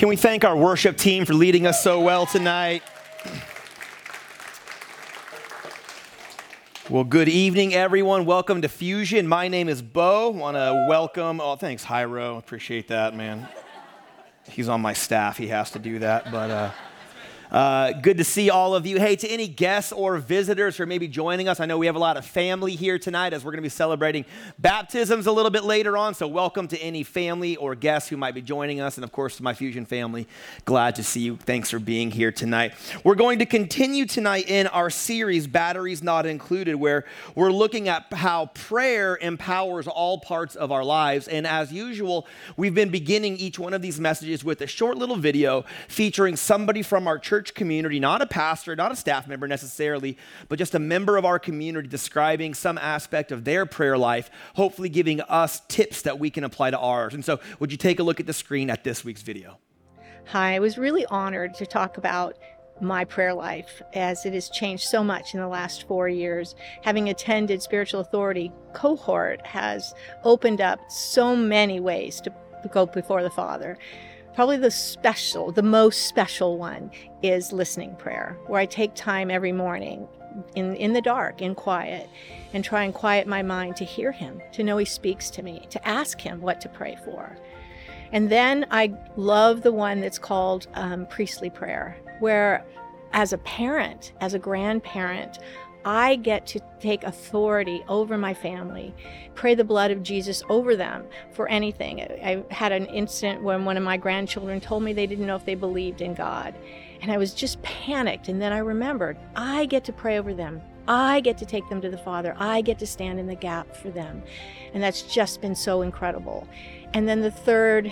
Can we thank our worship team for leading us so well tonight? Well, good evening, everyone. Welcome to Fusion. My name is Bo. Want to welcome, thanks, Hyro. Appreciate that, man. He's on my staff. He has to do that, but good to see all of you. Hey, to any guests or visitors who are maybe joining us, I know we have a lot of family here tonight as we're going to be celebrating baptisms a little bit later on, so welcome to any family or guests who might be joining us, and of course to my Fusion family, glad to see you. Thanks for being here tonight. We're going to continue tonight in our series, Batteries Not Included, where we're looking at how prayer empowers all parts of our lives, and as usual, we've been beginning each one of these messages with a short little video featuring somebody from our church community, not a pastor, not a staff member necessarily, but just a member of our community describing some aspect of their prayer life, hopefully giving us tips that we can apply to ours. And so would you take a look at the screen at this week's video? Hi, I was really honored to talk about my prayer life as it has changed so much in the last 4 years. Having attended Spiritual Authority cohort has opened up so many ways to go before the Father. Probably the most special one is listening prayer, where I take time every morning in the dark, in quiet, and try and quiet my mind to hear him, to know he speaks to me, to ask him what to pray for. And then I love the one that's called priestly prayer, where as a parent, as a grandparent, I get to take authority over my family, pray the blood of Jesus over them for anything. I had an incident when one of my grandchildren told me they didn't know if they believed in God. And I was just panicked. And then I remembered, I get to pray over them. I get to take them to the Father. I get to stand in the gap for them. And that's just been so incredible. And then the third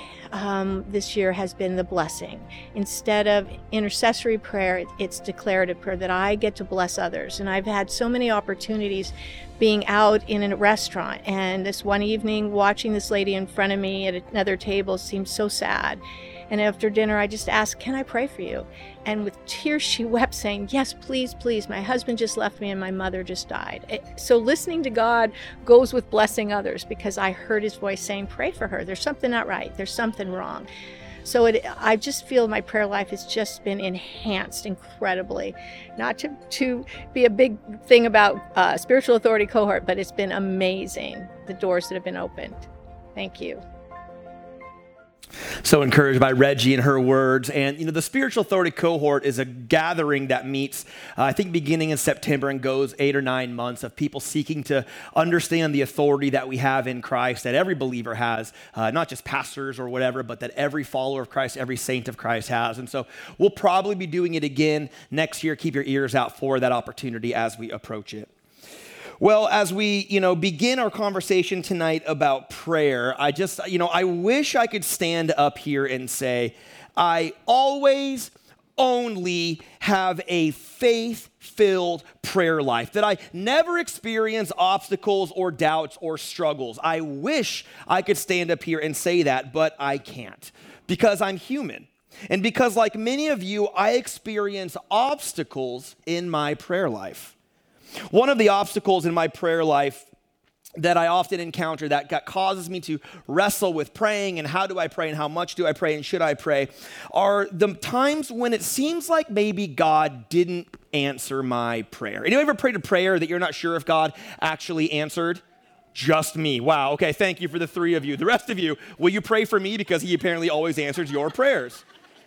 this year has been the blessing. Instead of intercessory prayer, it's declarative prayer, that I get to bless others. And I've had so many opportunities being out in a restaurant. And this one evening, watching this lady in front of me at another table seemed so sad. And after dinner, I just asked, can I pray for you? And with tears, she wept, saying, yes, please, please. My husband just left me and my mother just died. So listening to God goes with blessing others, because I heard his voice saying, pray for her. There's something not right. There's something wrong. So I just feel my prayer life has just been enhanced incredibly. Not to be a big thing about Spiritual Authority cohort, but it's been amazing, the doors that have been opened. Thank you. So encouraged by Reggie and her words. And, the Spiritual Authority cohort is a gathering that meets, I think, beginning in September and goes 8 or 9 months of people seeking to understand the authority that we have in Christ, that every believer has, not just pastors or whatever, but that every follower of Christ, every saint of Christ has. And so we'll probably be doing it again next year. Keep your ears out for that opportunity as we approach it. Well, as we, begin our conversation tonight about prayer, I wish I could stand up here and say, I always only have a faith-filled prayer life, that I never experience obstacles or doubts or struggles. I wish I could stand up here and say that, but I can't, because I'm human. And because, like many of you, I experience obstacles in my prayer life. One of the obstacles in my prayer life that I often encounter that causes me to wrestle with praying and how do I pray and how much do I pray and should I pray are the times when it seems like maybe God didn't answer my prayer. Anyone ever prayed a prayer that you're not sure if God actually answered? Just me. Wow. Okay, thank you for the 3 of you. The rest of you, will you pray for me, because he apparently always answers your prayers?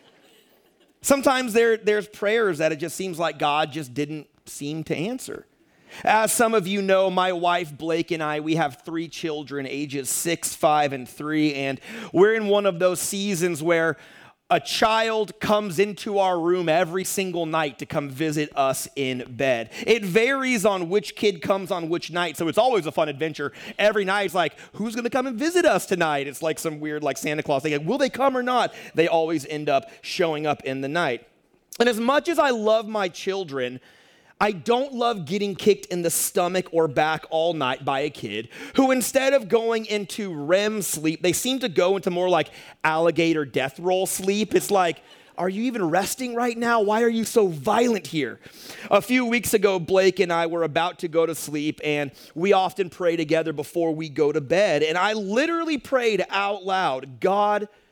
Sometimes there's prayers that it just seems like God just didn't seem to answer. As some of you know, my wife Blake and I, we have 3 children, ages 6, 5, and 3, and we're in one of those seasons where a child comes into our room every single night to come visit us in bed. It varies on which kid comes on which night, so it's always a fun adventure. Every night it's like, who's going to come and visit us tonight? It's like some weird Santa Claus thing. Will they come or not? They always end up showing up in the night. And as much as I love my children, I don't love getting kicked in the stomach or back all night by a kid who, instead of going into REM sleep, they seem to go into more like alligator death roll sleep. It's like, are you even resting right now? Why are you so violent here? A few weeks ago, Blake and I were about to go to sleep, and we often pray together before we go to bed. And I literally prayed out loud, God,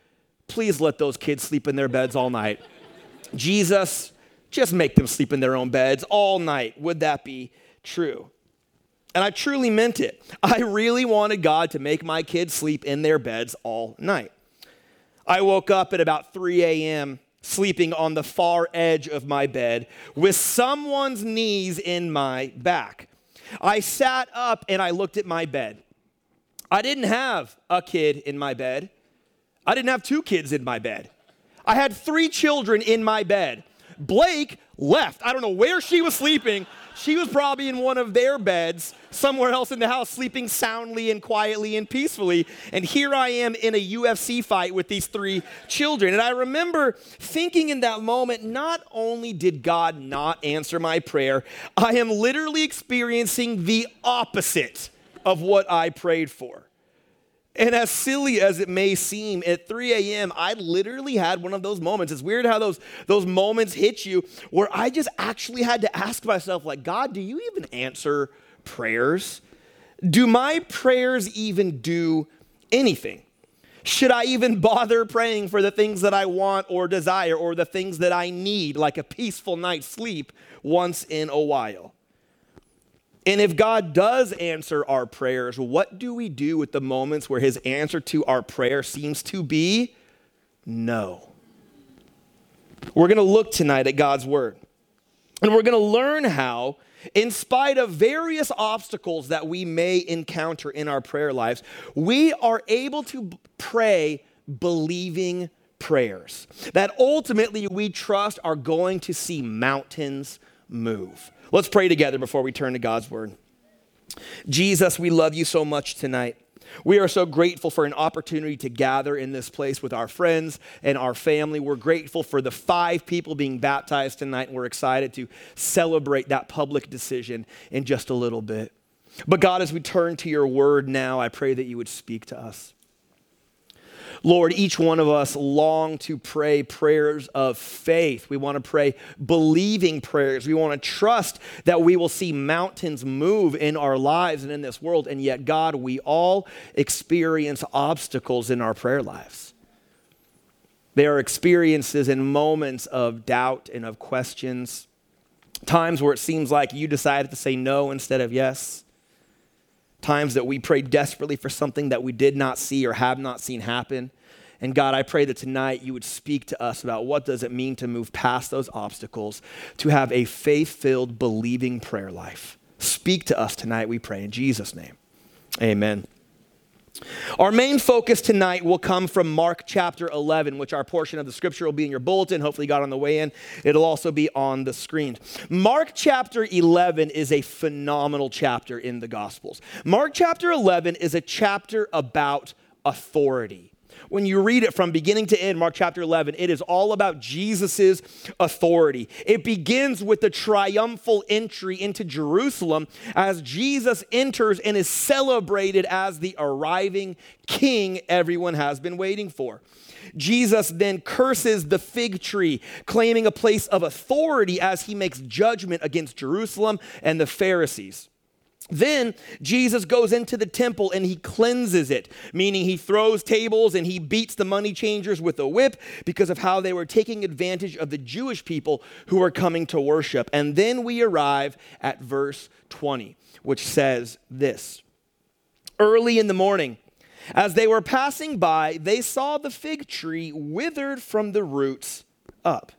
please let those kids sleep in their beds all night. Jesus, just make them sleep in their own beds all night. Would that be true? And I truly meant it. I really wanted God to make my kids sleep in their beds all night. I woke up at about 3 a.m. sleeping on the far edge of my bed with someone's knees in my back. I sat up and I looked at my bed. I didn't have a kid in my bed. I didn't have 2 kids in my bed. I had 3 children in my bed. Blake left. I don't know where she was sleeping. She was probably in one of their beds somewhere else in the house, sleeping soundly and quietly and peacefully. And here I am in a UFC fight with these 3 children. And I remember thinking in that moment, not only did God not answer my prayer, I am literally experiencing the opposite of what I prayed for. And as silly as it may seem, at 3 a.m., I literally had one of those moments. It's weird how those moments hit you where I just actually had to ask myself, like, God, do you even answer prayers? Do my prayers even do anything? Should I even bother praying for the things that I want or desire or the things that I need, like a peaceful night's sleep once in a while? And if God does answer our prayers, what do we do with the moments where his answer to our prayer seems to be no? We're going to look tonight at God's word. And we're going to learn how, in spite of various obstacles that we may encounter in our prayer lives, we are able to pray believing prayers that ultimately we trust are going to see mountains move. Let's pray together before we turn to God's word. Jesus, we love you so much tonight. We are so grateful for an opportunity to gather in this place with our friends and our family. We're grateful for the 5 people being baptized tonight, and we're excited to celebrate that public decision in just a little bit. But God, as we turn to your word now, I pray that you would speak to us. Lord, each one of us long to pray prayers of faith. We want to pray believing prayers. We want to trust that we will see mountains move in our lives and in this world. And yet, God, we all experience obstacles in our prayer lives. There are experiences and moments of doubt and of questions, times where it seems like you decided to say no instead of yes. Times that we pray desperately for something that we did not see or have not seen happen. And God, I pray that tonight you would speak to us about what does it mean to move past those obstacles, to have a faith-filled, believing prayer life. Speak to us tonight, we pray in Jesus' name. Amen. Our main focus tonight will come from Mark chapter 11, which our portion of the scripture will be in your bulletin. Hopefully you got on the way in. It'll also be on the screen. Mark chapter 11 is a phenomenal chapter in the Gospels. Mark chapter 11 is a chapter about authority. When you read it from beginning to end, Mark chapter 11, it is all about Jesus' authority. It begins with the triumphal entry into Jerusalem as Jesus enters and is celebrated as the arriving king everyone has been waiting for. Jesus then curses the fig tree, claiming a place of authority as he makes judgment against Jerusalem and the Pharisees. Then Jesus goes into the temple and he cleanses it, meaning he throws tables and he beats the money changers with a whip because of how they were taking advantage of the Jewish people who were coming to worship. And then we arrive at verse 20, which says this: early in the morning, as they were passing by, they saw the fig tree withered from the roots up.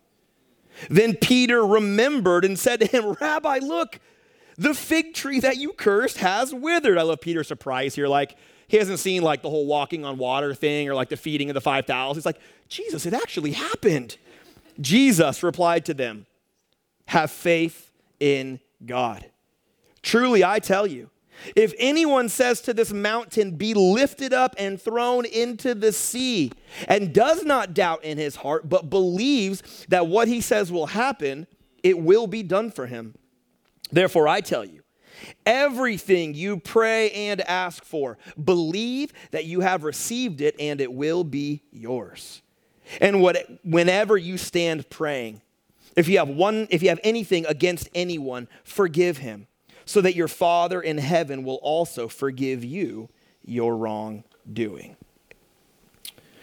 Then Peter remembered and said to him, Rabbi, look, the fig tree that you cursed has withered. I love Peter's surprise here. Like, he hasn't seen like the whole walking on water thing or like the feeding of the 5,000. He's like, Jesus, it actually happened. Jesus replied to them, have faith in God. Truly, I tell you, if anyone says to this mountain, be lifted up and thrown into the sea, and does not doubt in his heart, but believes that what he says will happen, it will be done for him. Therefore, I tell you, everything you pray and ask for, believe that you have received it and it will be yours. And whenever you stand praying, if you have anything against anyone, forgive him, so that your Father in heaven will also forgive you your wrongdoing.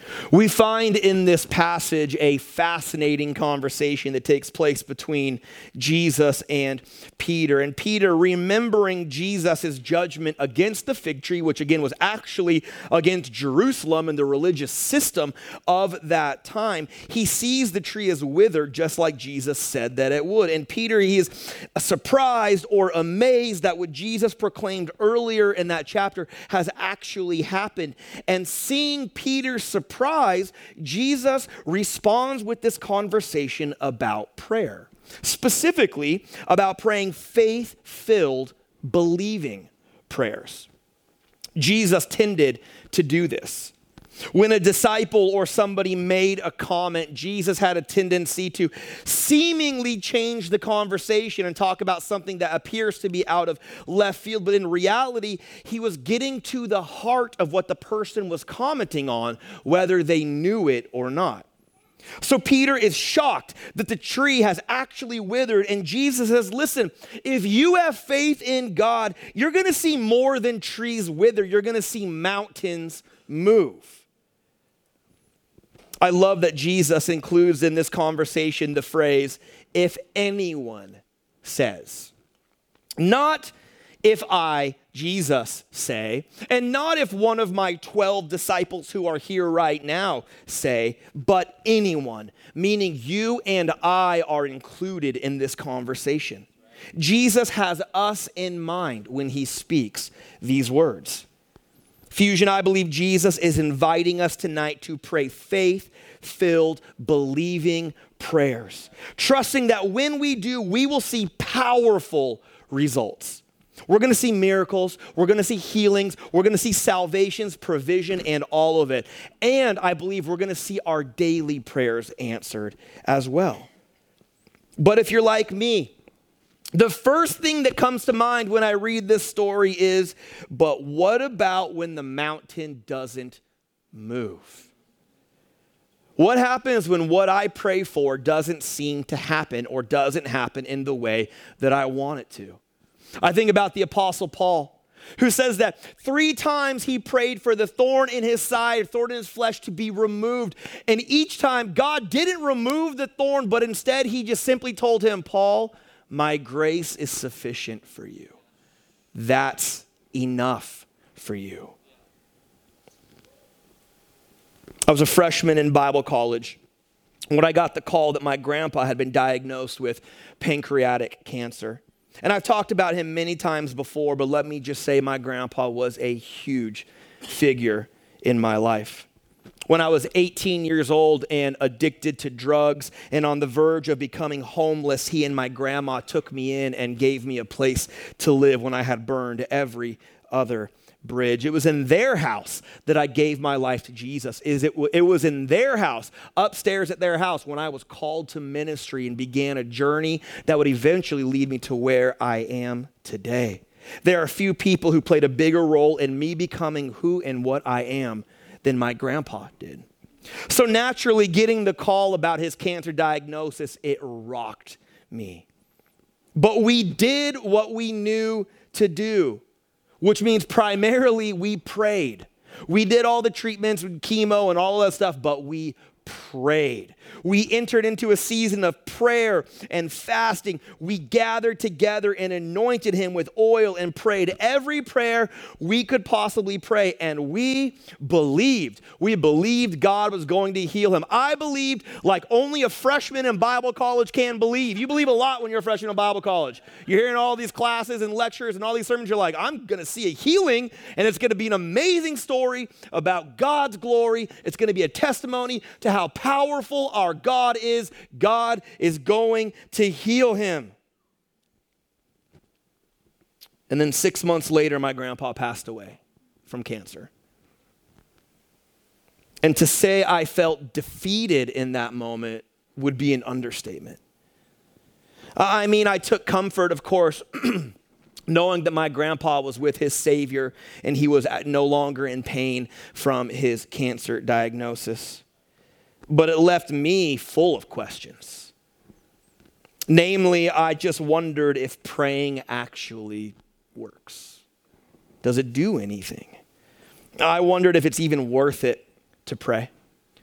We find in this passage a fascinating conversation that takes place between Jesus and Peter. And Peter, remembering Jesus' judgment against the fig tree, which again was actually against Jerusalem and the religious system of that time, he sees the tree as withered, just like Jesus said that it would. And Peter, he is surprised or amazed that what Jesus proclaimed earlier in that chapter has actually happened. And seeing Peter's surprise, Jesus responds with this conversation about prayer, specifically about praying faith-filled, believing prayers. Jesus tended to do this. When a disciple or somebody made a comment, Jesus had a tendency to seemingly change the conversation and talk about something that appears to be out of left field. But in reality, he was getting to the heart of what the person was commenting on, whether they knew it or not. So Peter is shocked that the tree has actually withered, and Jesus says, listen, if you have faith in God, you're going to see more than trees wither. You're going to see mountains move. I love that Jesus includes in this conversation the phrase, if anyone says. Not if I, Jesus, say, and not if one of my 12 disciples who are here right now say, but anyone, meaning you and I are included in this conversation. Jesus has us in mind when he speaks these words. Fusion, I believe Jesus is inviting us tonight to pray faith-filled, believing prayers, trusting that when we do, we will see powerful results. We're going to see miracles, we're going to see healings, we're going to see salvations, provision, and all of it. And I believe we're going to see our daily prayers answered as well. But if you're like me, the first thing that comes to mind when I read this story is, but what about when the mountain doesn't move? What happens when what I pray for doesn't seem to happen or doesn't happen in the way that I want it to? I think about the Apostle Paul, who says that 3 times he prayed for the thorn in his side, thorn in his flesh to be removed. And each time God didn't remove the thorn, but instead he just simply told him, Paul, my grace is sufficient for you. That's enough for you. I was a freshman in Bible college when I got the call that my grandpa had been diagnosed with pancreatic cancer. And I've talked about him many times before, but let me just say my grandpa was a huge figure in my life. When I was 18 years old and addicted to drugs and on the verge of becoming homeless, he and my grandma took me in and gave me a place to live when I had burned every other bridge. It was in their house that I gave my life to Jesus. It was in their house, upstairs at their house, when I was called to ministry and began a journey that would eventually lead me to where I am today. There are few people who played a bigger role in me becoming who and what I am than my grandpa did. So naturally, getting the call about his cancer diagnosis, it rocked me. But we did what we knew to do, which means primarily we prayed. We did all the treatments, chemo and all of that stuff, but we prayed. We entered into a season of prayer and fasting. We gathered together and anointed him with oil and prayed every prayer we could possibly pray. And we believed. We believed God was going to heal him. I believed like only a freshman in Bible college can believe. You believe a lot when you're a freshman in Bible college. You're hearing all these classes and lectures and all these sermons. You're like, I'm going to see a healing, and it's going to be an amazing story about God's glory. It's going to be a testimony to how powerful our God is. God is going to heal him. And then 6 months later, my grandpa passed away from cancer. And to say I felt defeated in that moment would be an understatement. I mean, I took comfort, of course, knowing that my grandpa was with his Savior and he was no longer in pain from his cancer diagnosis. But it left me full of questions. Namely, I just wondered if praying actually works. Does it do anything? I wondered if it's even worth it to pray.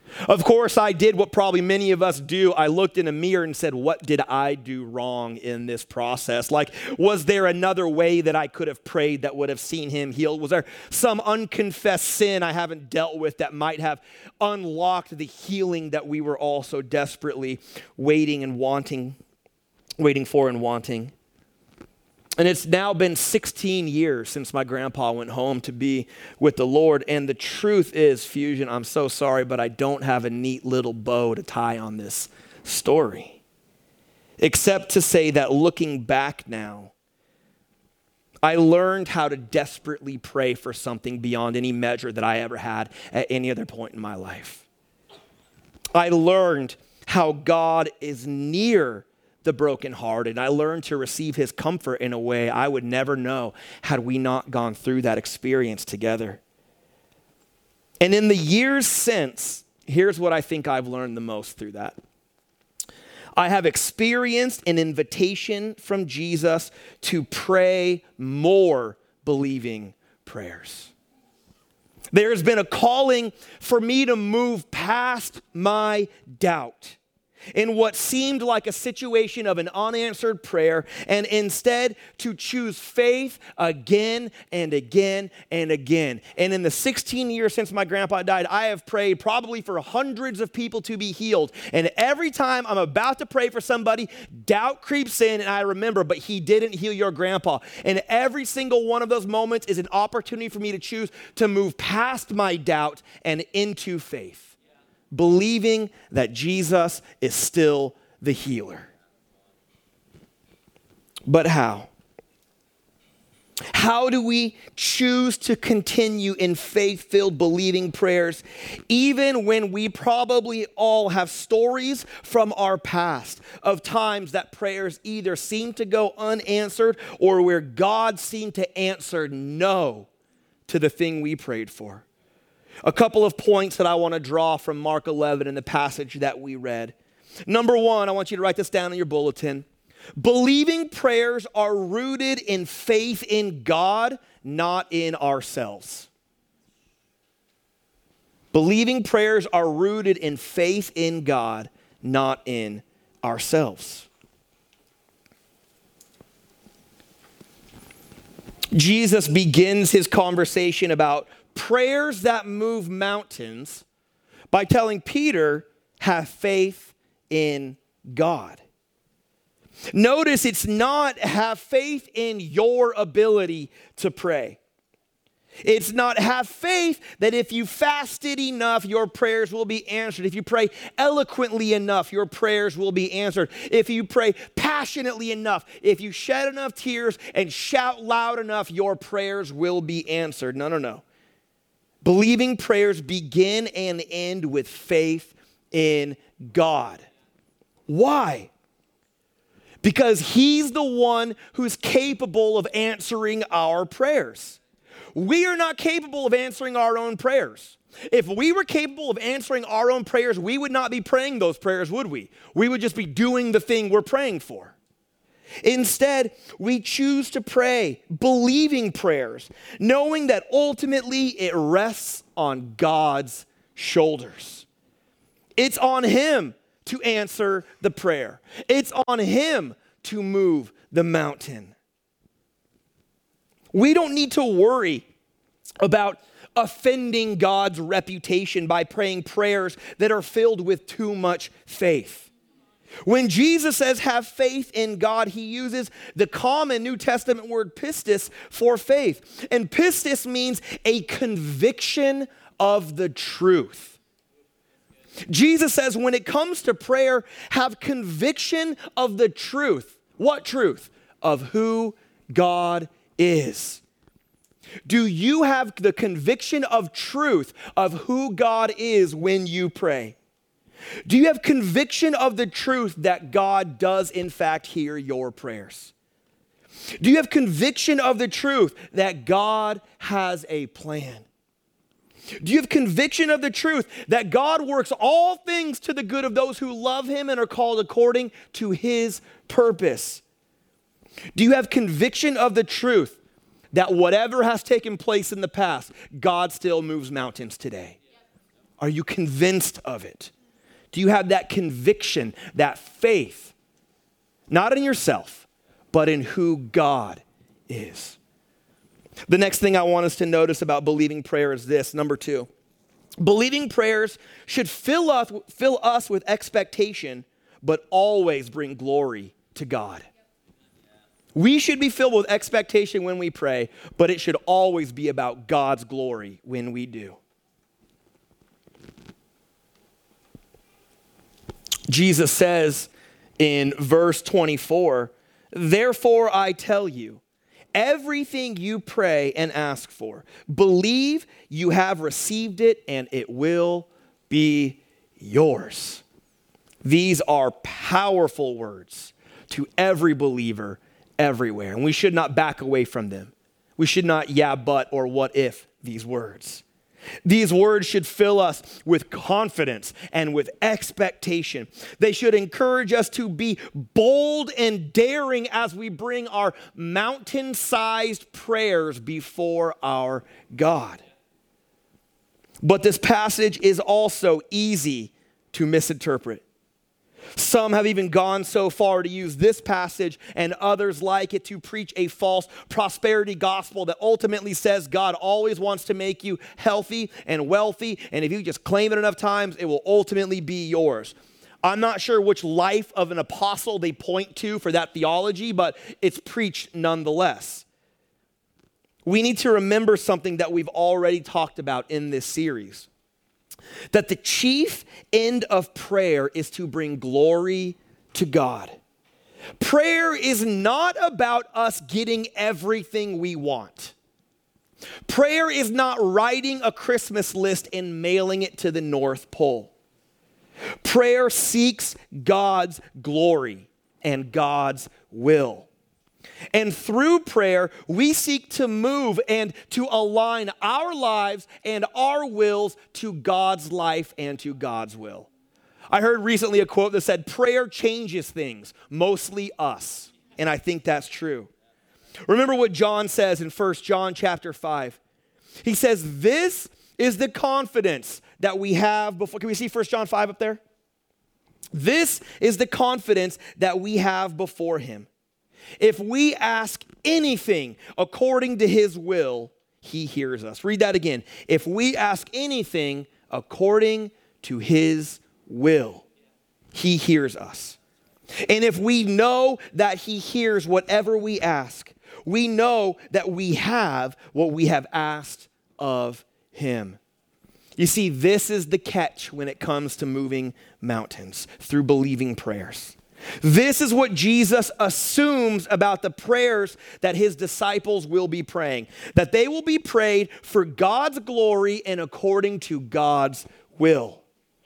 Of course, I did what probably many of us do. I looked in a mirror and said, what did I do wrong in this process? Like, was there another way that I could have prayed that would have seen him healed? Was there some unconfessed sin I haven't dealt with that might have unlocked the healing that we were all so desperately waiting for and wanting? And it's now been 16 years since my grandpa went home to be with the Lord. And the truth is, Fusion, I'm so sorry, but I don't have a neat little bow to tie on this story. Except to say that looking back now, I learned how to desperately pray for something beyond any measure that I ever had at any other point in my life. I learned how God is near the brokenhearted. And I learned to receive his comfort in a way I would never know had we not gone through that experience together. And in the years since, here's what I think I've learned the most through that. I have experienced an invitation from Jesus to pray more believing prayers. There's been a calling for me to move past my doubt in what seemed like a situation of an unanswered prayer, and instead to choose faith again and again and again. And in the 16 years since my grandpa died, I have prayed probably for hundreds of people to be healed. And every time I'm about to pray for somebody, doubt creeps in, and I remember, but he didn't heal your grandpa. And every single one of those moments is an opportunity for me to choose to move past my doubt and into faith, believing that Jesus is still the healer. But how? How do we choose to continue in faith-filled believing prayers, even when we probably all have stories from our past of times that prayers either seem to go unanswered or where God seemed to answer no to the thing we prayed for? A couple of points that I want to draw from Mark 11 in the passage that we read. Number one, I want you to write this down in your bulletin. Believing prayers are rooted in faith in God, not in ourselves. Believing prayers are rooted in faith in God, not in ourselves. Jesus begins his conversation about prayers that move mountains by telling Peter, have faith in God. Notice it's not have faith in your ability to pray. It's not have faith that if you fasted enough, your prayers will be answered. If you pray eloquently enough, your prayers will be answered. If you pray passionately enough, if you shed enough tears and shout loud enough, your prayers will be answered. No. Believing prayers begin and end with faith in God. Why? Because he's the one who's capable of answering our prayers. We are not capable of answering our own prayers. If we were capable of answering our own prayers, we would not be praying those prayers, would we? We would just be doing the thing we're praying for. Instead, we choose to pray believing prayers, knowing that ultimately it rests on God's shoulders. It's on him to answer the prayer. It's on him to move the mountain. We don't need to worry about offending God's reputation by praying prayers that are filled with too much faith. When Jesus says have faith in God, he uses the common New Testament word pistis for faith. And pistis means a conviction of the truth. Jesus says when it comes to prayer, have conviction of the truth. What truth? Of who God is. Do you have the conviction of truth of who God is when you pray? Do you have conviction of the truth that God does in fact hear your prayers? Do you have conviction of the truth that God has a plan? Do you have conviction of the truth that God works all things to the good of those who love him and are called according to his purpose? Do you have conviction of the truth that whatever has taken place in the past, God still moves mountains today? Are you convinced of it? Do you have that conviction, that faith, not in yourself, but in who God is? The next thing I want us to notice about believing prayer is this, number 2. Believing prayers should fill us with expectation, but always bring glory to God. We should be filled with expectation when we pray, but it should always be about God's glory when we do. Jesus says in verse 24, "Therefore I tell you, everything you pray and ask for, believe you have received it and it will be yours." These are powerful words to every believer everywhere, and we should not back away from them. We should not yeah, but, or what if these words. These words should fill us with confidence and with expectation. They should encourage us to be bold and daring as we bring our mountain-sized prayers before our God. But this passage is also easy to misinterpret. Some have even gone so far to use this passage and others like it to preach a false prosperity gospel that ultimately says God always wants to make you healthy and wealthy, and if you just claim it enough times, it will ultimately be yours. I'm not sure which life of an apostle they point to for that theology, but it's preached nonetheless. We need to remember something that we've already talked about in this series. That the chief end of prayer is to bring glory to God. Prayer is not about us getting everything we want. Prayer is not writing a Christmas list and mailing it to the North Pole. Prayer seeks God's glory and God's will. And through prayer, we seek to move and to align our lives and our wills to God's life and to God's will. I heard recently a quote that said, "Prayer changes things, mostly us." And I think that's true. Remember what John says in 1 John chapter 5. He says, "This is the confidence that we have before." Can we see 1 John 5 up there? "This is the confidence that we have before him. If we ask anything according to his will, he hears us." Read that again. If we ask anything according to his will, he hears us. And if we know that he hears whatever we ask, we know that we have what we have asked of him. You see, this is the catch when it comes to moving mountains through believing prayers. This is what Jesus assumes about the prayers that his disciples will be praying, that they will be prayed for God's glory and according to God's will.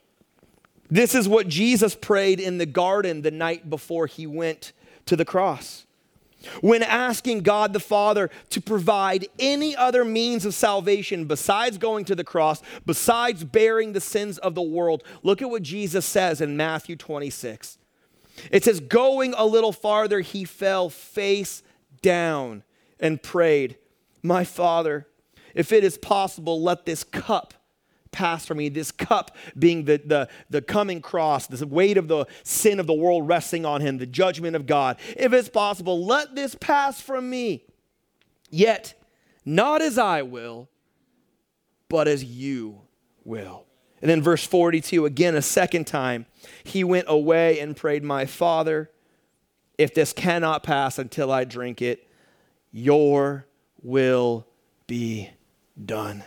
This is what Jesus prayed in the garden the night before he went to the cross. When asking God the Father to provide any other means of salvation besides going to the cross, besides bearing the sins of the world, look at what Jesus says in Matthew 26. It says, going a little farther, he fell face down and prayed, "My Father, if it is possible, let this cup pass from me." This cup being the coming cross, the weight of the sin of the world resting on him, the judgment of God. "If it's possible, let this pass from me. Yet not as I will, but as you will." And then verse 42, again, a second time, he went away and prayed, "My Father, if this cannot pass until I drink it, your will be done."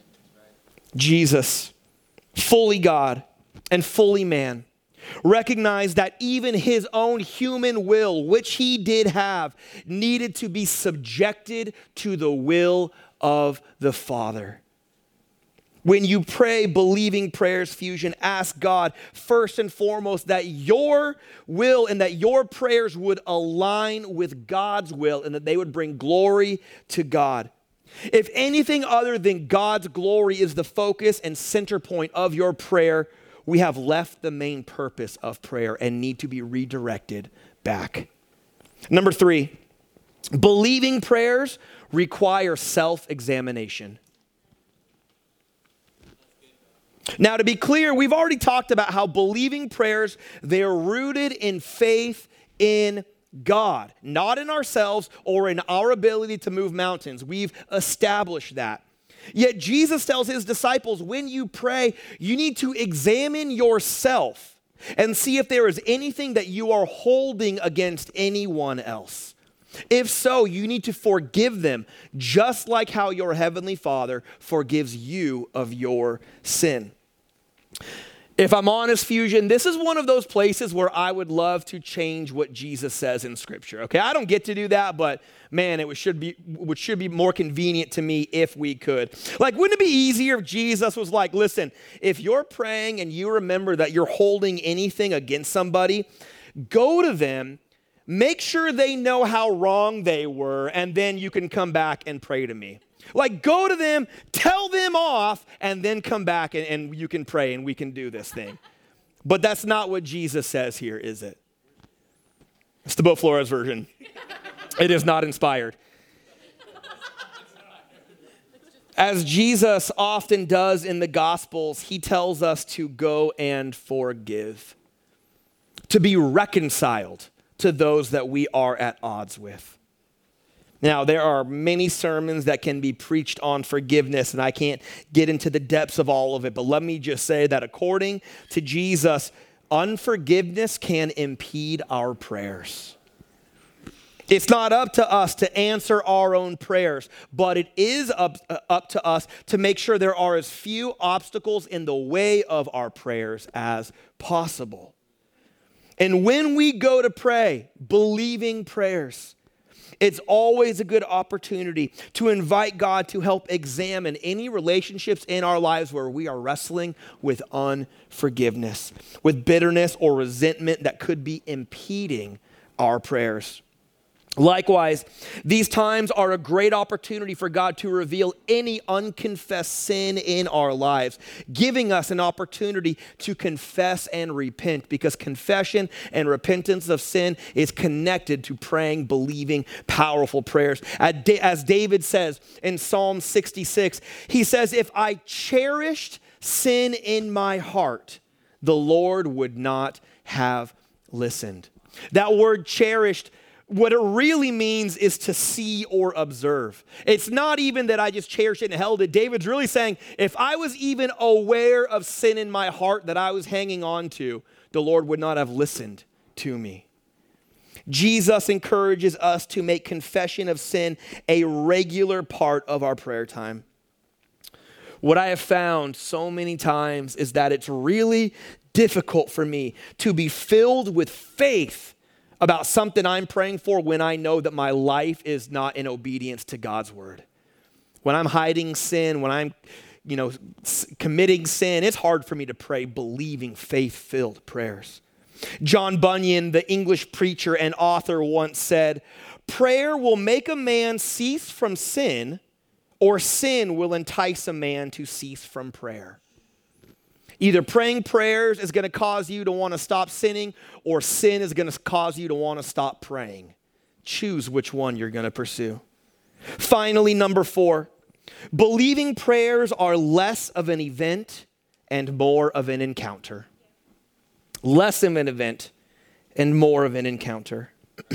Jesus, fully God and fully man, recognized that even his own human will, which he did have, needed to be subjected to the will of the Father. When you pray believing prayers, Fusion, ask God first and foremost that your will and that your prayers would align with God's will and that they would bring glory to God. If anything other than God's glory is the focus and center point of your prayer, we have left the main purpose of prayer and need to be redirected back. Number 3, believing prayers require self-examination. Now, to be clear, we've already talked about how believing prayers, they're rooted in faith in God, not in ourselves or in our ability to move mountains. We've established that. Yet Jesus tells his disciples, when you pray, you need to examine yourself and see if there is anything that you are holding against anyone else. If so, you need to forgive them, just like how your heavenly Father forgives you of your sin. If I'm honest, Fusion, this is one of those places where I would love to change what Jesus says in Scripture. Okay, I don't get to do that, but man, it should be more convenient to me if we could. Like, wouldn't it be easier if Jesus was like, listen, if you're praying and you remember that you're holding anything against somebody, go to them, make sure they know how wrong they were, and then you can come back and pray to me. Like, go to them, tell them off, and then come back and you can pray and we can do this thing. But that's not what Jesus says here, is it? It's the Bo Flores version. It is not inspired. As Jesus often does in the Gospels, he tells us to go and forgive, to be reconciled to those that we are at odds with. Now, there are many sermons that can be preached on forgiveness, and I can't get into the depths of all of it, but let me just say that according to Jesus, unforgiveness can impede our prayers. It's not up to us to answer our own prayers, but it is up to us to make sure there are as few obstacles in the way of our prayers as possible. And when we go to pray, believing prayers, it's always a good opportunity to invite God to help examine any relationships in our lives where we are wrestling with unforgiveness, with bitterness or resentment that could be impeding our prayers. Likewise, these times are a great opportunity for God to reveal any unconfessed sin in our lives, giving us an opportunity to confess and repent, because confession and repentance of sin is connected to praying, believing, powerful prayers. As David says in Psalm 66, he says, if I cherished sin in my heart, the Lord would not have listened. That word cherished, what it really means is to see or observe. It's not even that I just cherished it and held it. David's really saying, if I was even aware of sin in my heart that I was hanging on to, the Lord would not have listened to me. Jesus encourages us to make confession of sin a regular part of our prayer time. What I have found so many times is that it's really difficult for me to be filled with faith about something I'm praying for when I know that my life is not in obedience to God's word. When I'm hiding sin, when I'm, committing sin, it's hard for me to pray believing, faith-filled prayers. John Bunyan, the English preacher and author, once said, prayer will make a man cease from sin, or sin will entice a man to cease from prayer. Either praying prayers is going to cause you to want to stop sinning, or sin is going to cause you to want to stop praying. Choose which one you're going to pursue. Finally, number 4, believing prayers are less of an event and more of an encounter. Less of an event and more of an encounter.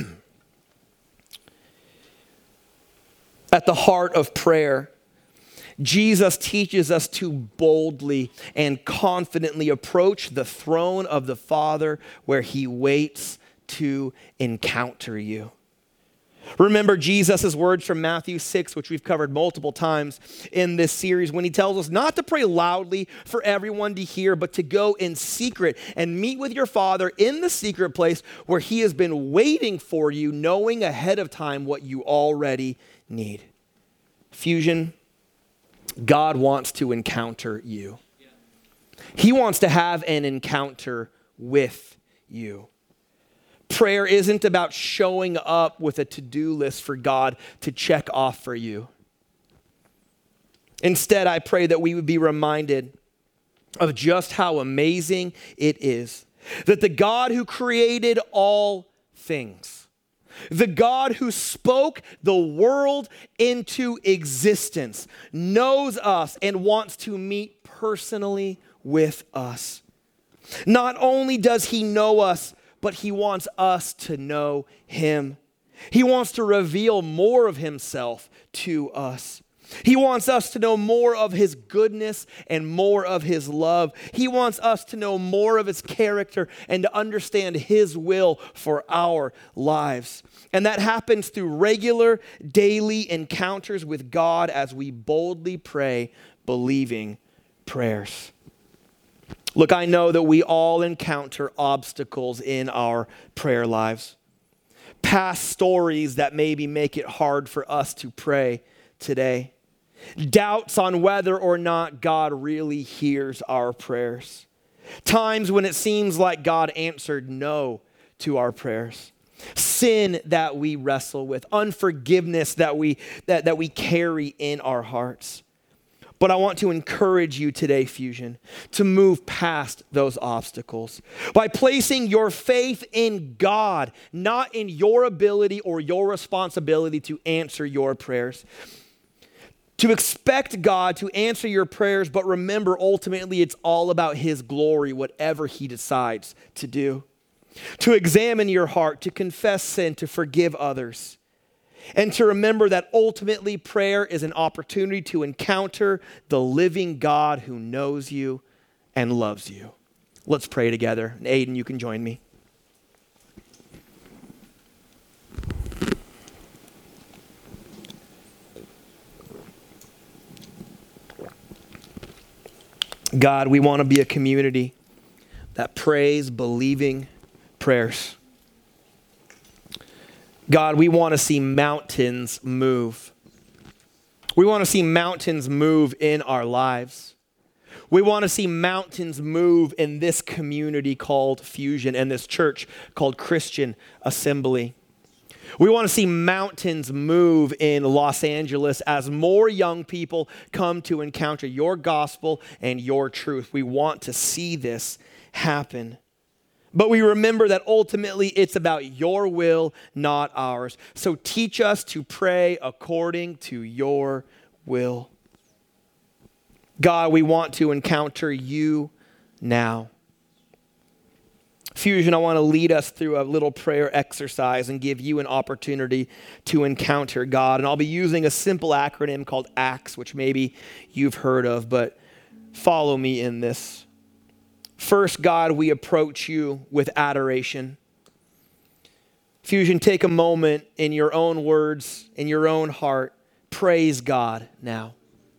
At the heart of prayer, Jesus teaches us to boldly and confidently approach the throne of the Father where he waits to encounter you. Remember Jesus' words from Matthew 6, which we've covered multiple times in this series, when he tells us not to pray loudly for everyone to hear, but to go in secret and meet with your Father in the secret place where he has been waiting for you, knowing ahead of time what you already need. Fusion, God wants to encounter you. He wants to have an encounter with you. Prayer isn't about showing up with a to-do list for God to check off for you. Instead, I pray that we would be reminded of just how amazing it is that the God who created all things, the God who spoke the world into existence, knows us and wants to meet personally with us. Not only does he know us, but he wants us to know him. He wants to reveal more of himself to us. He wants us to know more of his goodness and more of his love. He wants us to know more of his character and to understand his will for our lives. And that happens through regular, daily encounters with God as we boldly pray, believing prayers. Look, I know that we all encounter obstacles in our prayer lives. Past stories that maybe make it hard for us to pray today. Doubts on whether or not God really hears our prayers. Times when it seems like God answered no to our prayers. Sin that we wrestle with. Unforgiveness that we carry in our hearts. But I want to encourage you today, Fusion, to move past those obstacles by placing your faith in God, not in your ability or your responsibility to answer your prayers. To expect God to answer your prayers, but remember, ultimately, it's all about his glory, whatever he decides to do. To examine your heart, to confess sin, to forgive others. And to remember that ultimately prayer is an opportunity to encounter the living God who knows you and loves you. Let's pray together. And Aiden, you can join me. God, we want to be a community that prays believing prayers. God, we want to see mountains move. We want to see mountains move in our lives. We want to see mountains move in this community called Fusion and this church called Christian Assembly. We want to see mountains move in Los Angeles as more young people come to encounter your gospel and your truth. We want to see this happen. But we remember that ultimately it's about your will, not ours. So teach us to pray according to your will. God, we want to encounter you now. Fusion, I want to lead us through a little prayer exercise and give you an opportunity to encounter God. And I'll be using a simple acronym called ACTS, which maybe you've heard of, but follow me in this. First, God, we approach you with adoration. Fusion, take a moment in your own words, in your own heart. Praise God now.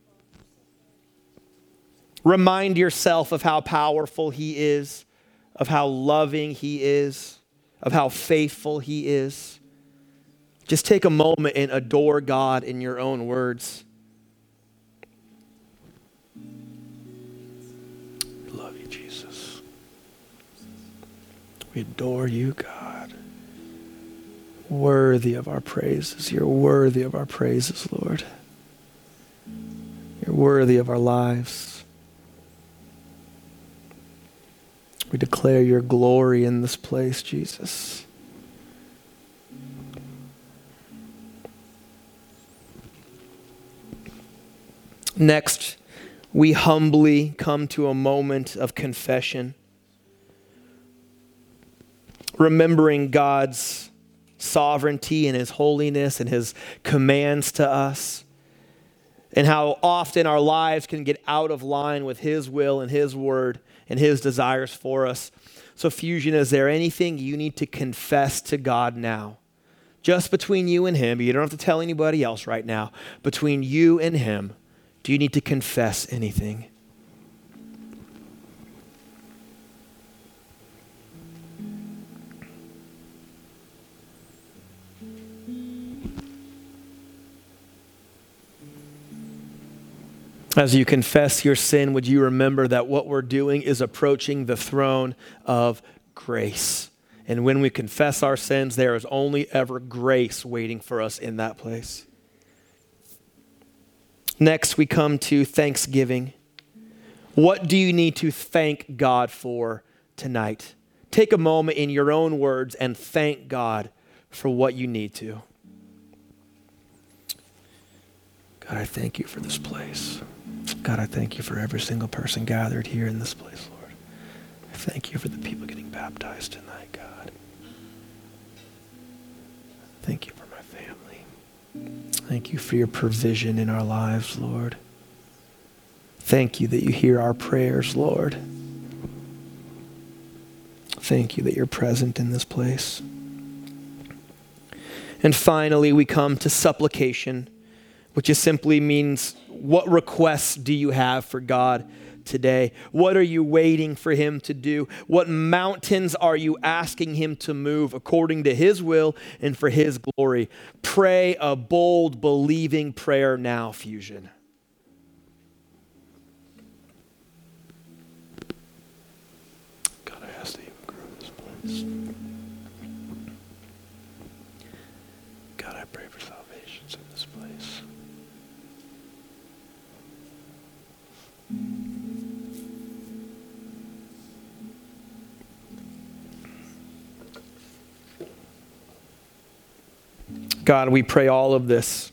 Remind yourself of how powerful he is, of how loving he is, of how faithful he is. Just take a moment and adore God in your own words. We love you, Jesus. We adore you, God. Worthy of our praises. You're worthy of our praises, Lord. You're worthy of our lives. We declare your glory in this place, Jesus. Next, we humbly come to a moment of confession, remembering God's sovereignty and his holiness and his commands to us, and how often our lives can get out of line with his will and his word and his desires for us. So Fusion, is there anything you need to confess to God now? Just between you and him. You don't have to tell anybody else right now. Between you and him, do you need to confess anything? As you confess your sin, would you remember that what we're doing is approaching the throne of grace? And when we confess our sins, there is only ever grace waiting for us in that place. Next, we come to thanksgiving. What do you need to thank God for tonight? Take a moment in your own words and thank God for what you need to. God, I thank you for this place. God, I thank you for every single person gathered here in this place, Lord. I thank you for the people getting baptized tonight, God. Thank you for my family. Thank you for your provision in our lives, Lord. Thank you that you hear our prayers, Lord. Thank you that you're present in this place. And finally, we come to supplication, which just simply means, what requests do you have for God today? What are you waiting for him to do? What mountains are you asking him to move according to his will and for his glory? Pray a bold, believing prayer now, Fusion. God, I ask that you would grow this place. God, I pray for salvations in this place. God, we pray all of this,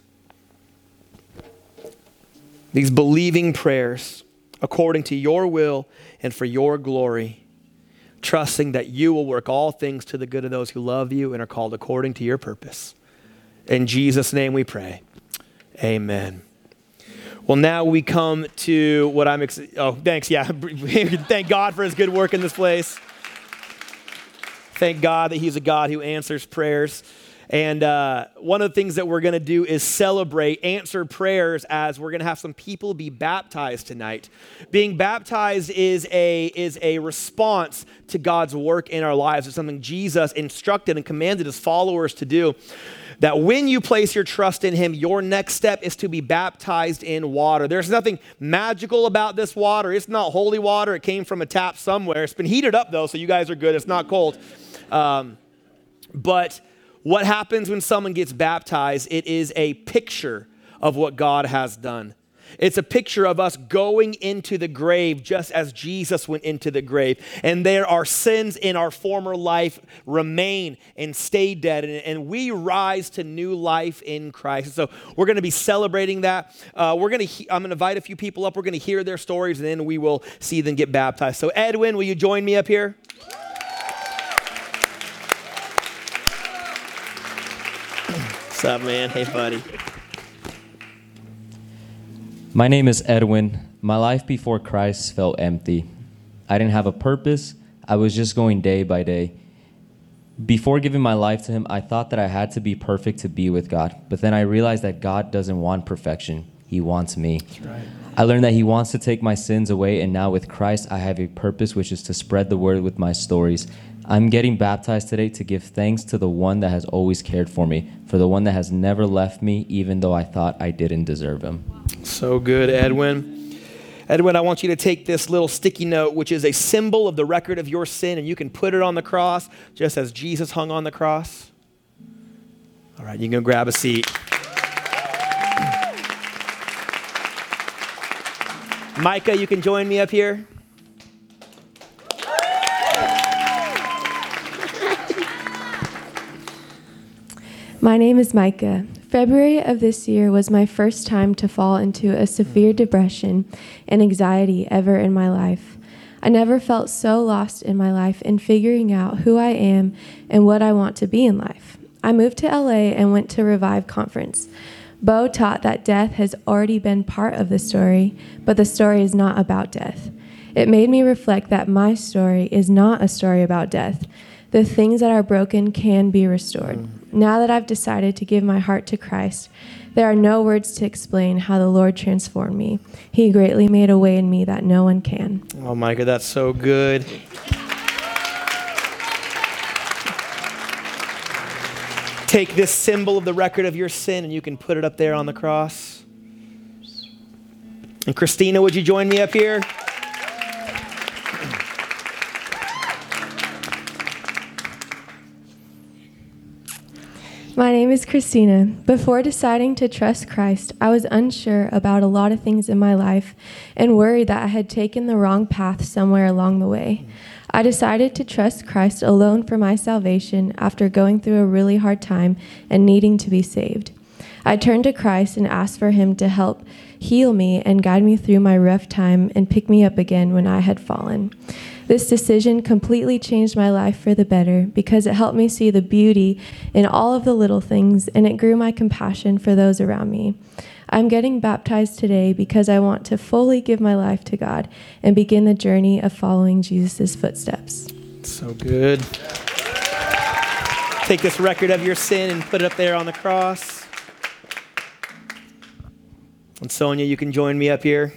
these believing prayers, according to your will and for your glory, trusting that you will work all things to the good of those who love you and are called according to your purpose. In Jesus' name we pray. Amen. Well, now we come to what I'm thanks. Yeah. Thank God for his good work in this place. Thank God that he's a God who answers prayers. And one of the things that we're going to do is celebrate answered prayers, as we're going to have some people be baptized tonight. Being baptized is a response to God's work in our lives. It's something Jesus instructed and commanded his followers to do. That when you place your trust in him, your next step is to be baptized in water. There's nothing magical about this water. It's not holy water. It came from a tap somewhere. It's been heated up, though, so you guys are good. It's not cold. But what happens when someone gets baptized? It is a picture of what God has done. It's a picture of us going into the grave just as Jesus went into the grave. And there our sins in our former life remain and stay dead. And we rise to new life in Christ. So we're going to be celebrating that. I'm going to invite a few people up. We're going to hear their stories, and then we will see them get baptized. So Edwin, will you join me up here? What's up, man? Hey, buddy. My name is Edwin. My life before Christ felt empty. I didn't have a purpose. I was just going day by day. Before giving my life to him, I thought that I had to be perfect to be with God. But then I realized that God doesn't want perfection. He wants me. That's right. I learned that he wants to take my sins away, and now with Christ, I have a purpose, which is to spread the word with my stories. I'm getting baptized today to give thanks to the one that has always cared for me, for the one that has never left me, even though I thought I didn't deserve him. So good, Edwin. Edwin, I want you to take this little sticky note, which is a symbol of the record of your sin, and you can put it on the cross, just as Jesus hung on the cross. All right, you can grab a seat. Micah, you can join me up here. My name is Micah. February of this year was my first time to fall into a severe depression and anxiety ever in my life. I never felt so lost in my life in figuring out who I am and what I want to be in life. I moved to LA and went to Revive Conference. Bo taught that death has already been part of the story, but the story is not about death. It made me reflect that my story is not a story about death. The things that are broken can be restored. Now that I've decided to give my heart to Christ, there are no words to explain how the Lord transformed me. He greatly made a way in me that no one can. Oh, Micah, that's so good. Take this symbol of the record of your sin, and you can put it up there on the cross. And Christina, would you join me up here? My name is Christina. Before deciding to trust Christ, I was unsure about a lot of things in my life and worried that I had taken the wrong path somewhere along the way. I decided to trust Christ alone for my salvation after going through a really hard time and needing to be saved. I turned to Christ and asked for him to help heal me and guide me through my rough time and pick me up again when I had fallen. This decision completely changed my life for the better because it helped me see the beauty in all of the little things, and it grew my compassion for those around me. I'm getting baptized today because I want to fully give my life to God and begin the journey of following Jesus' footsteps. So good. Take this record of your sin and put it up there on the cross. And Sonia, you can join me up here.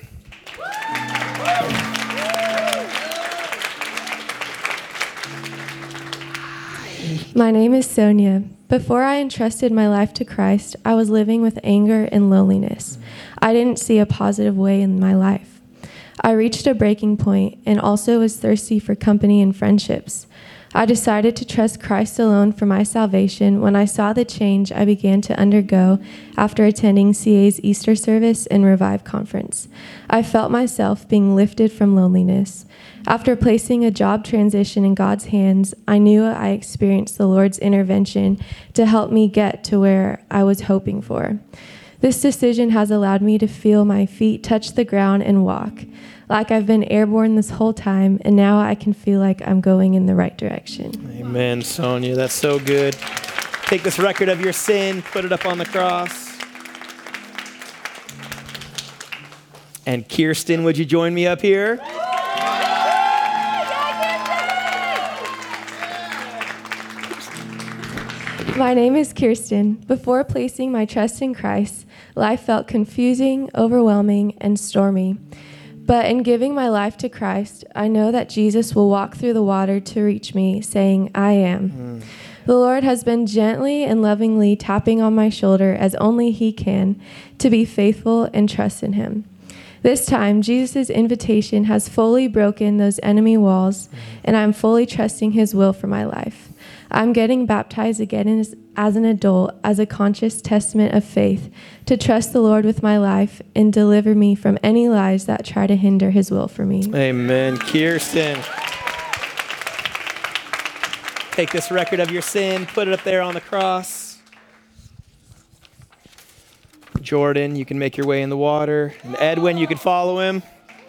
My name is Sonia. Before I entrusted my life to Christ, I was living with anger and loneliness. I didn't see a positive way in my life. I reached a breaking point and also was thirsty for company and friendships. I decided to trust Christ alone for my salvation when I saw the change I began to undergo after attending CA's Easter service and Revive conference. I felt myself being lifted from loneliness. After placing a job transition in God's hands, I knew I experienced the Lord's intervention to help me get to where I was hoping for. This decision has allowed me to feel my feet touch the ground and walk, like I've been airborne this whole time, and now I can feel like I'm going in the right direction. Amen, Sonia. That's so good. Take this record of your sin, put it up on the cross. And Kirsten, would you join me up here? My name is Kirsten. Before placing my trust in Christ, life felt confusing, overwhelming, and stormy. But in giving my life to Christ, I know that Jesus will walk through the water to reach me, saying, I am. The Lord has been gently and lovingly tapping on my shoulder as only he can to be faithful and trust in him. This time, Jesus' invitation has fully broken those enemy walls, and I'm fully trusting his will for my life. I'm getting baptized again as an adult, as a conscious testament of faith, to trust the Lord with my life and deliver me from any lies that try to hinder his will for me. Amen. Kirsten. Take this record of your sin, put it up there on the cross. Jordan, you can make your way in the water. And Edwin, you can follow him.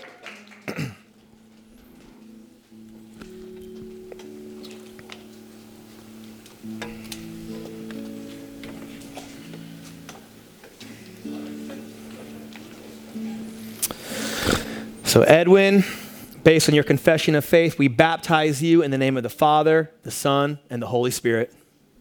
So Edwin, based on your confession of faith, we baptize you in the name of the Father, the Son, and the Holy Spirit.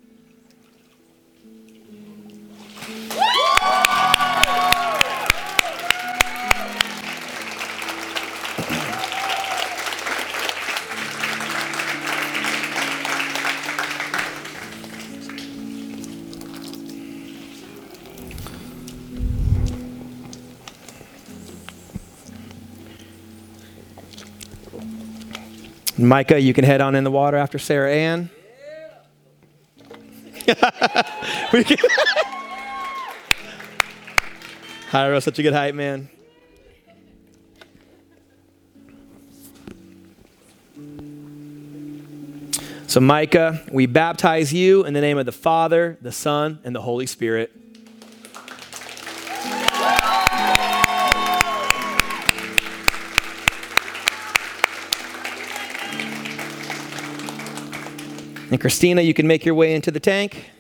Micah, you can head on in the water after Sarah Ann. Hyro, such a good hype, man. So Micah, we baptize you in the name of the Father, the Son, and the Holy Spirit. And Christina, you can make your way into the tank.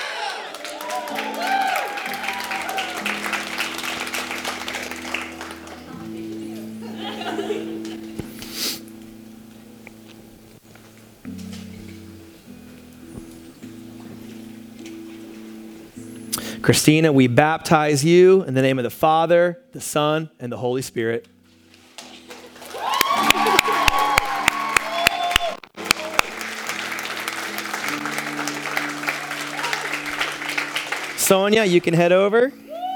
Christina, we baptize you in the name of the Father, the Son, and the Holy Spirit. Sonia, you can head over.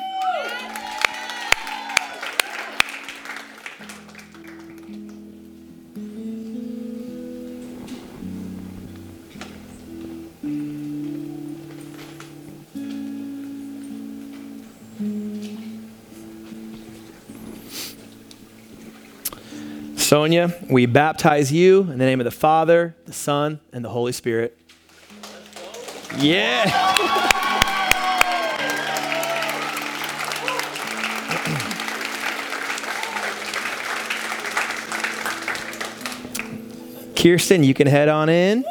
Sonia, we baptize you in the name of the Father, the Son, and the Holy Spirit. Yeah. Kirsten, you can head on in.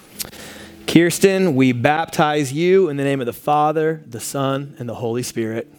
Kirsten, we baptize you in the name of the Father, the Son, and the Holy Spirit.